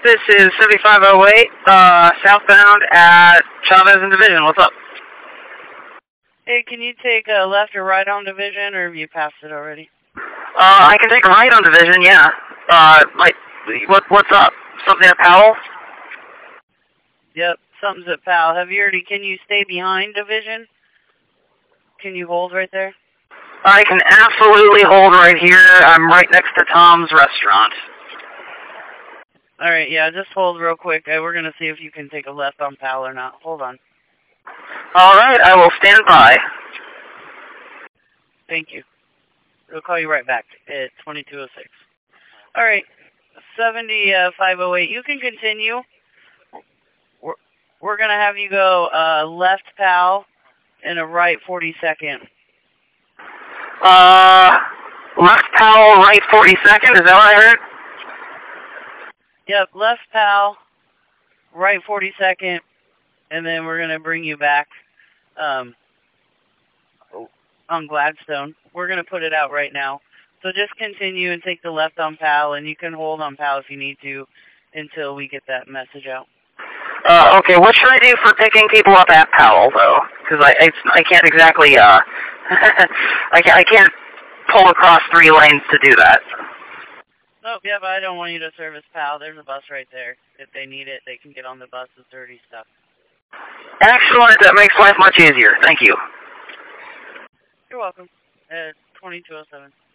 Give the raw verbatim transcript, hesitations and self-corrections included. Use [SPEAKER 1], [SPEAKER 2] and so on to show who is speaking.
[SPEAKER 1] This is seventy-five oh eight, uh, southbound at Chavez and Division. What's up?
[SPEAKER 2] Hey, can you take a left or right on Division, or have you passed it already?
[SPEAKER 1] Uh, I can take a right on Division, yeah. Uh, like, what, what's up? Something at Powell?
[SPEAKER 2] Yep, something's at Powell. Have you already, can you stay behind Division? Can you hold right there?
[SPEAKER 1] I can absolutely hold right here. I'm right next to Tom's restaurant.
[SPEAKER 2] Alright, yeah, just hold real quick. Uh, we're going to see if you can take a left on Powell or not. Hold on.
[SPEAKER 1] Alright, I will stand by.
[SPEAKER 2] Thank you. We'll call you right back at twenty-two oh six. Alright, seventy-five oh eight, you can continue. We're, we're going to have you go uh, left Powell and a right forty-second.
[SPEAKER 1] Uh, left Powell, right forty-second, is that what I heard?
[SPEAKER 2] Yep, left Powell, right forty-second, and then we're going to bring you back um, on Gladstone. We're going to put it out right now. So just continue and take the left on Powell, and you can hold on Powell if you need to until we get that message out.
[SPEAKER 1] Uh, okay, what should I do for picking people up at Powell, though? Because I, I, I can't exactly, uh, I, can't, I can't pull across three lanes to do that.
[SPEAKER 2] Oh, yeah, but I don't want you to service Powell. There's a bus right there. If they need it, they can get on the bus with dirty stuff.
[SPEAKER 1] Excellent. That makes life much easier. Thank you.
[SPEAKER 2] You're welcome. Uh, twenty-two oh seven.